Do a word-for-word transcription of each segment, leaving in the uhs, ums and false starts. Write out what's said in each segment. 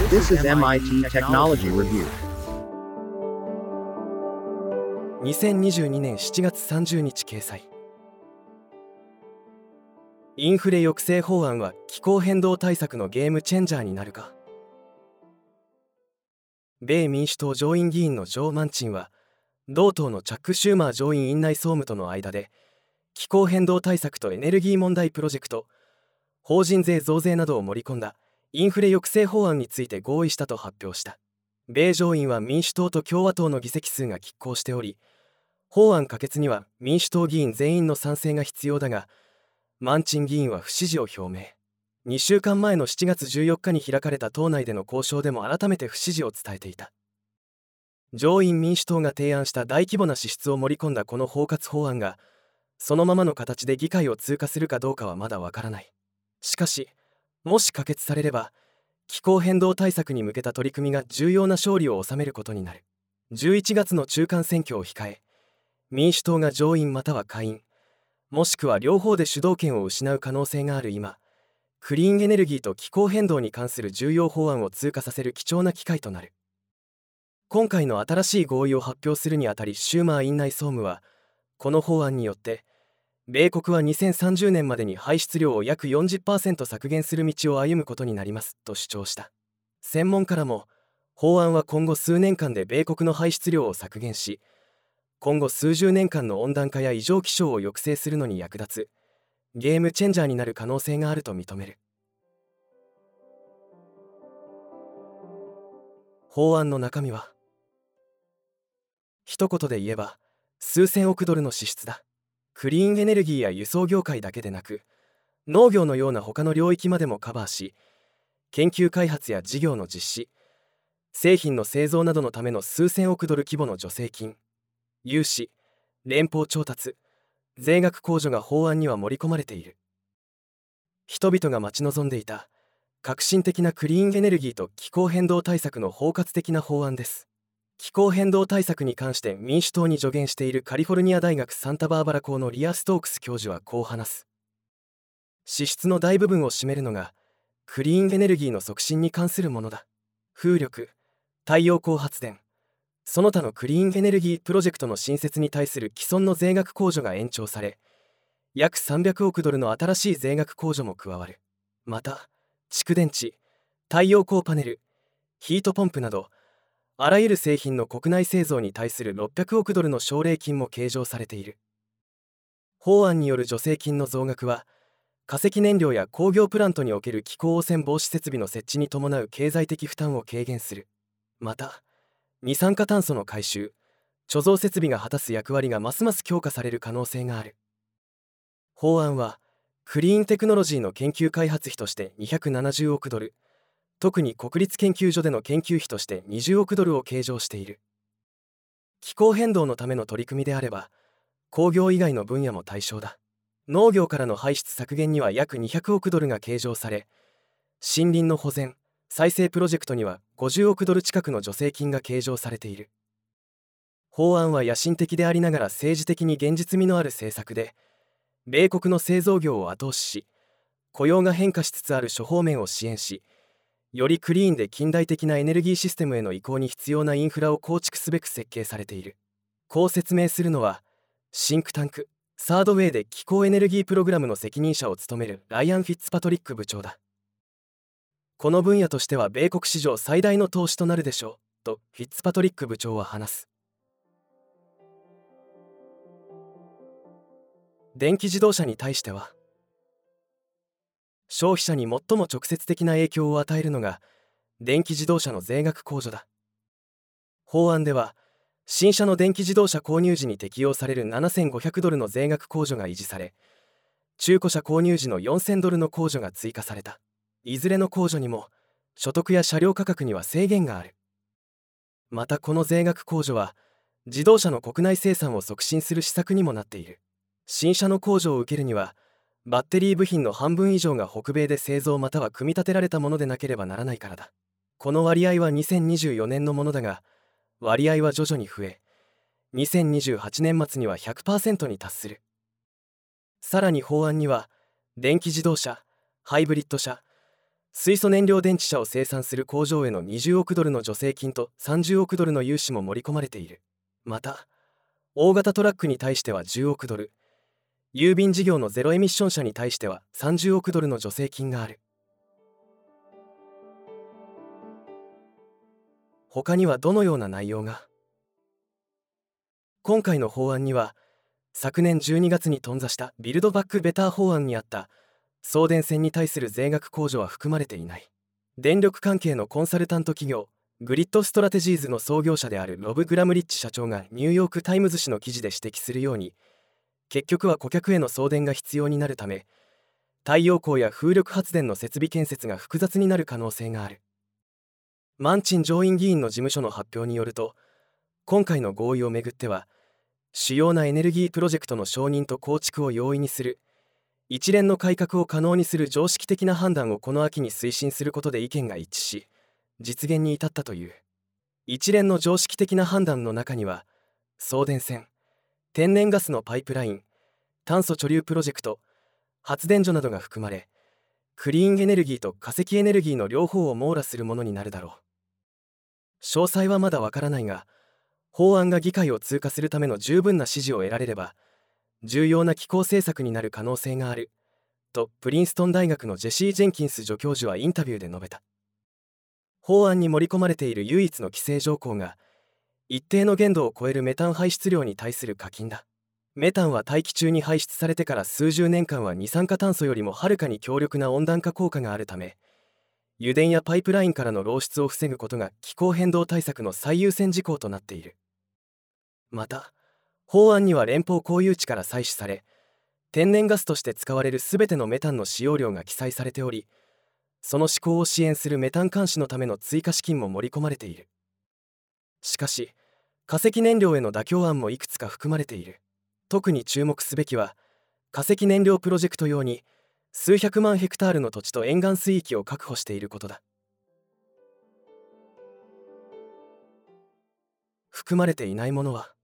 This is エムアイティー Technology Review. にせんにじゅうにねんしちがつさんじゅうにち掲載。インフレ抑制法案は気候変動対策のゲームチェンジャーになるか。米民主党上院議員のジョー・マンチンは同党のチャック・シューマー上院院内総務との間で気候変動対策とエネルギー問題プロジェクト、法人税増税などを盛り込んだインフレ抑制法案について合意したと発表した。米上院は民主党と共和党の議席数が拮抗しており、法案可決には民主党議員全員の賛成が必要だが、マンチン議員は不支持を表明。にしゅうかんまえのしちがつじゅうよっかに開かれた党内での交渉でも改めて不支持を伝えていた。上院民主党が提案した大規模な支出を盛り込んだこの包括法案がそのままの形で議会を通過するかどうかはまだわからない。しかし、もし可決されれば気候変動対策に向けた取り組みが重要な勝利を収めることになる。じゅういちがつの中間選挙を控え、民主党が上院または下院、もしくは両方で主導権を失う可能性がある今、クリーンエネルギーと気候変動に関する重要法案を通過させる貴重な機会となる。今回の新しい合意を発表するにあたり、シューマー院内総務はこの法案によって米国はにせんさんじゅうねんまでに排出量を約 よんじゅっパーセント 削減する道を歩むことになりますと主張した。専門家らも法案は今後数年間で米国の排出量を削減し、今後数十年間の温暖化や異常気象を抑制するのに役立つゲームチェンジャーになる可能性があると認める。法案の中身は一言で言えば数千億ドルの支出だ。クリーンエネルギーや輸送業界だけでなく、農業のような他の領域までもカバーし、研究開発や事業の実施、製品の製造などのための数千億ドル規模の助成金、融資、連邦調達、税額控除が法案には盛り込まれている。人々が待ち望んでいた革新的なクリーンエネルギーと気候変動対策の包括的な法案です。気候変動対策に関して民主党に助言しているカリフォルニア大学サンタバーバラ校のリア・ストークス教授はこう話す。支出の大部分を占めるのがクリーンエネルギーの促進に関するものだ。風力、太陽光発電、その他のクリーンエネルギープロジェクトの新設に対する既存の税額控除が延長され、約さんびゃくおくドルの新しい税額控除も加わる。また、蓄電池、太陽光パネル、ヒートポンプなどあらゆる製品の国内製造に対するろっぴゃくおくドルの奨励金も計上されている。法案による助成金の増額は化石燃料や工業プラントにおける気候汚染防止設備の設置に伴う経済的負担を軽減する。また、二酸化炭素の回収、貯蔵設備が果たす役割がますます強化される可能性がある。法案はクリーンテクノロジーの研究開発費としてにひゃくななじゅうおくドル、特に国立研究所での研究費としてにじゅうおくドルを計上している。気候変動のための取り組みであれば工業以外の分野も対象だ。農業からの排出削減には約にひゃくおくドルが計上され、森林の保全・再生プロジェクトにはごじゅうおくドル近くの助成金が計上されている。法案は野心的でありながら政治的に現実味のある政策で、米国の製造業を後押しし、雇用が変化しつつある諸方面を支援し、よりクリーンで近代的なエネルギーシステムへの移行に必要なインフラを構築すべく設計されている。こう説明するのは、シンクタンク、サードウェイで気候エネルギープログラムの責任者を務めるライアン・フィッツパトリック部長だ。この分野としては米国史上最大の投資となるでしょう、とフィッツパトリック部長は話す。電気自動車に対しては、消費者に最も直接的な影響を与えるのが電気自動車の税額控除だ。法案では新車の電気自動車購入時に適用されるななせんごひゃくドルの税額控除が維持され、中古車購入時のよんせんドルの控除が追加された。いずれの控除にも所得や車両価格には制限がある。またこの税額控除は自動車の国内生産を促進する施策にもなっている。新車の控除を受けるにはバッテリー部品の半分以上が北米で製造または組み立てられたものでなければならないからだ。この割合はにせんにじゅうよねんのものだが、割合は徐々に増え、にせんにじゅうはちねん末には ひゃくパーセント に達する。さらに法案には電気自動車、ハイブリッド車、 水素燃料電池車を生産する工場へのにじゅうおくドルの助成金とさんじゅうおくドルの融資も盛り込まれている。また、大型トラックに対してはじゅうおくドル、郵便事業のゼロエミッション車に対してはさんじゅうおくドルの助成金がある。他にはどのような内容が？今回の法案には、昨年じゅうにがつに頓挫したビルドバックベター法案にあった送電線に対する税額控除は含まれていない。電力関係のコンサルタント企業グリッドストラテジーズの創業者であるロブ・グラムリッチ社長がニューヨーク・タイムズ紙の記事で指摘するように、結局は顧客への送電が必要になるため、太陽光や風力発電の設備建設が複雑になる可能性がある。マンチン上院議員の事務所の発表によると、今回の合意をめぐっては、主要なエネルギープロジェクトの承認と構築を容易にする一連の改革を可能にする常識的な判断をこの秋に推進することで意見が一致し、実現に至ったという。一連の常識的な判断の中には、送電線、天然ガスのパイプライン、炭素貯留プロジェクト、発電所などが含まれ、クリーンエネルギーと化石エネルギーの両方を網羅するものになるだろう。詳細はまだわからないが、法案が議会を通過するための十分な支持を得られれば、重要な気候政策になる可能性があるとプリンストン大学のジェシー・ジェンキンス助教授はインタビューで述べた。法案に盛り込まれている唯一の規制条項が、一定の限度を超えるメタン排出量に対する課金だ。メタンは大気中に排出されてから数十年間は二酸化炭素よりもはるかに強力な温暖化効果があるため、油田やパイプラインからの漏出を防ぐことが気候変動対策の最優先事項となっている。また、法案には連邦公有地から採取され、天然ガスとして使われるすべてのメタンの使用量が記載されており、その施行を支援するメタン監視のための追加資金も盛り込まれている。しかし、化石燃料への妥協案もいくつか含まれている。特に注目すべきは、化石燃料プロジェクト用に数百万ヘクタールの土地と沿岸水域を確保していることだ。含まれていないものは、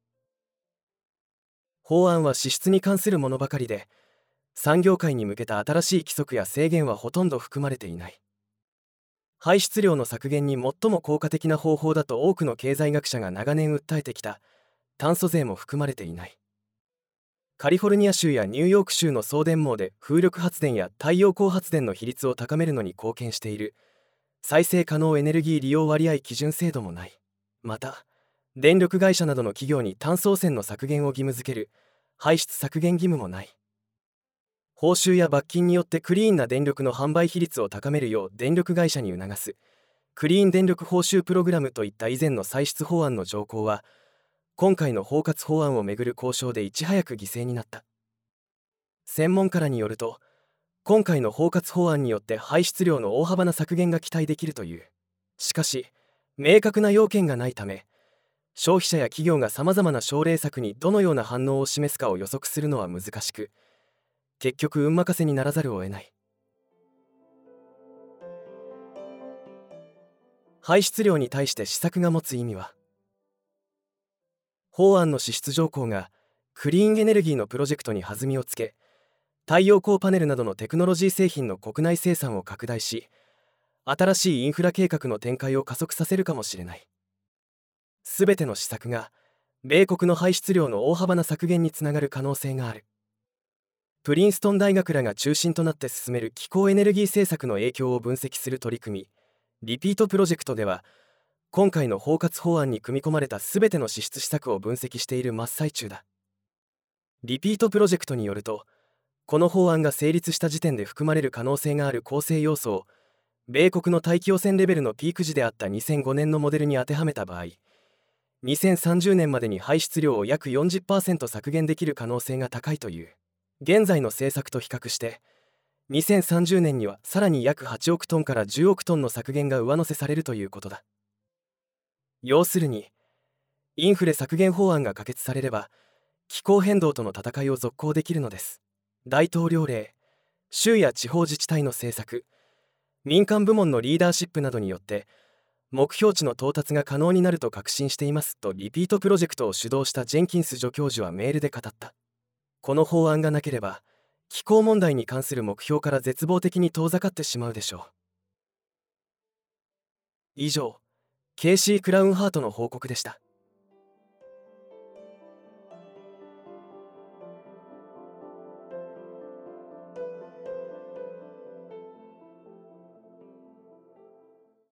法案は支出に関するものばかりで、産業界に向けた新しい規則や制限はほとんど含まれていない。排出量の削減に最も効果的な方法だと多くの経済学者が長年訴えてきた炭素税も含まれていない。カリフォルニア州やニューヨーク州の送電網で風力発電や太陽光発電の比率を高めるのに貢献している再生可能エネルギー利用割合基準制度もない。また、電力会社などの企業に単送線の削減を義務付ける排出削減義務もない。報酬や罰金によってクリーンな電力の販売比率を高めるよう電力会社に促すクリーン電力報酬プログラムといった以前の歳出法案の条項は、今回の包括法案をめぐる交渉でいち早く犠牲になった。専門家らによると、今回の包括法案によって排出量の大幅な削減が期待できるという。しかし、明確な要件がないため、消費者や企業がさまざまな奨励策にどのような反応を示すかを予測するのは難しく、結局運任せにならざるを得ない。排出量に対して施策が持つ意味は、法案の支出条項がクリーンエネルギーのプロジェクトに弾みをつけ、太陽光パネルなどのテクノロジー製品の国内生産を拡大し、新しいインフラ計画の展開を加速させるかもしれない。すべての施策が米国の排出量の大幅な削減につながる可能性がある。プリンストン大学らが中心となって進める気候エネルギー政策の影響を分析する取り組み、リピートプロジェクトでは、今回の包括法案に組み込まれたすべての支出施策を分析している真っ最中だ。リピートプロジェクトによると、この法案が成立した時点で含まれる可能性がある構成要素を、米国の大気汚染レベルのピーク時であったにせんごねんのモデルに当てはめた場合、にせんさんじゅうねんまでに排出量を約 よんじゅっパーセント 削減できる可能性が高いという。現在の政策と比較して、にせんさんじゅうねんにはさらに約はちおくトンからじゅうおくトンの削減が上乗せされるということだ。要するに、インフレ削減法案が可決されれば、気候変動との戦いを続行できるのです。大統領令、州や地方自治体の政策、民間部門のリーダーシップなどによって、目標値の到達が可能になると確信していますとリピートプロジェクトを主導したジェンキンス助教授はメールで語った。この法案がなければ、気候問題に関する目標から絶望的に遠ざかってしまうでしょう。 以上、ケーシー・クラウンハートの報告でした。